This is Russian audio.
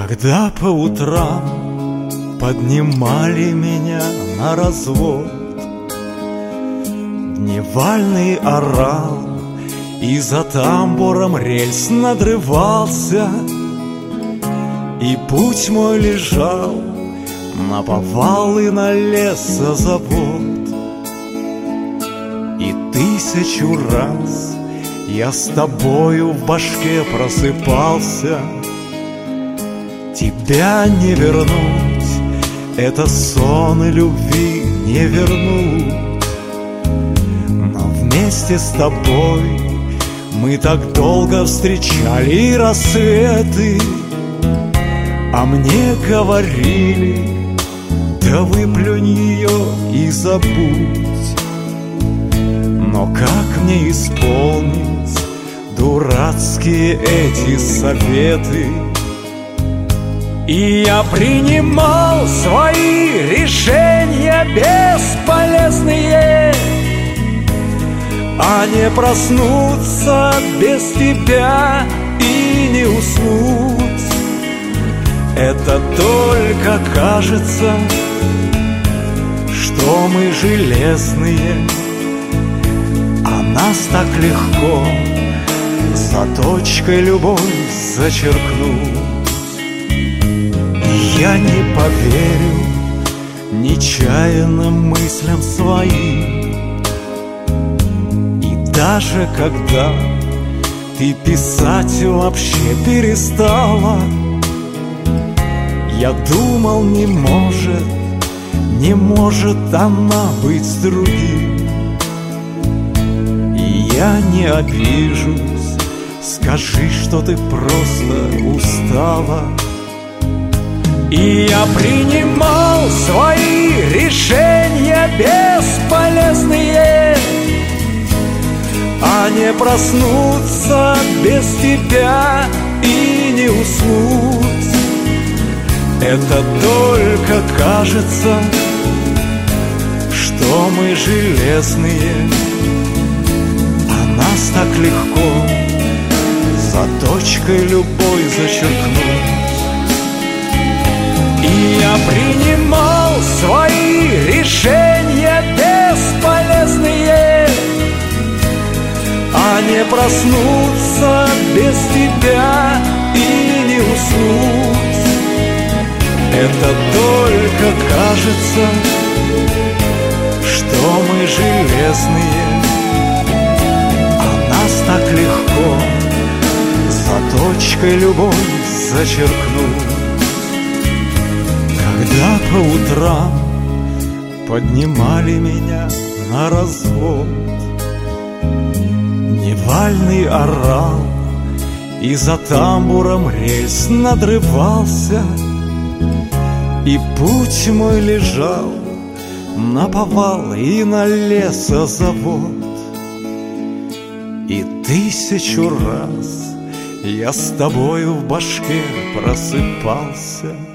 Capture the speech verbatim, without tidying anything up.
Когда по утрам поднимали меня на развод, дневальный орал, и за тамбуром рельс надрывался, и путь мой лежал наповал и на лесозавод. И тысячу раз я с тобою в башке просыпался. Тебя не вернуть, это сон и любви не вернуть. Но вместе с тобой мы так долго встречали рассветы, а мне говорили: да выплюнь ее и забудь. Но как мне исполнить дурацкие эти советы? И я принимал свои решения бесполезные, а не проснуться без тебя и не уснуть. Это только кажется, что мы железные, а нас так легко заточкой любовь зачеркнуть. Я не поверю нечаянным мыслям своим. И даже когда ты писать вообще перестала, я думал, не может, не может она быть с другим. И я не обижусь, скажи, что ты просто устала. И я принимал свои решения бесполезные, а не проснуться без тебя и не уснуть. Это только кажется, что мы железные, а нас так легко заточкой любой зачеркнуть. И я принимал свои решения бесполезные, а не проснуться без тебя и не уснуть. Это только кажется, что мы железные, а нас так легко заточкой любовь зачеркнуть. Когда по утрам поднимали меня на развод, дневальный орал, и за тамбуром рельс надрывался, и путь мой лежал наповал и на лесозавод. И тысячу раз я с тобою в башке просыпался.